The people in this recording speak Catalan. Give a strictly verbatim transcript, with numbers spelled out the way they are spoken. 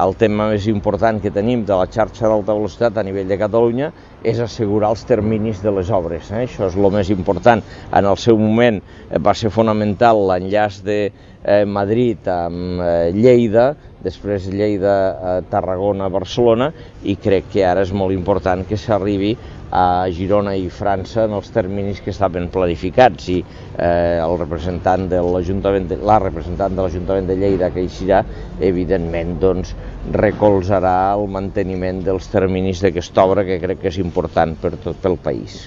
el tema més important que tenim de la xarxa d'alta velocitat a nivell de Catalunya és assegurar els terminis de les obres. Eh? Això és el més important. En el seu moment va ser fonamental l'enllaç de eh, Madrid amb eh, Lleida, després Lleida, Tarragona, Barcelona, i crec que ara és molt important que s'arribi a Girona i França en els terminis que estaven planificats, i eh, el representant de l'Ajuntament, la representant de l'Ajuntament de Lleida, que hi serà, evidentment doncs, recolzarà el manteniment dels terminis d'aquesta obra, que crec que és important per tot el país.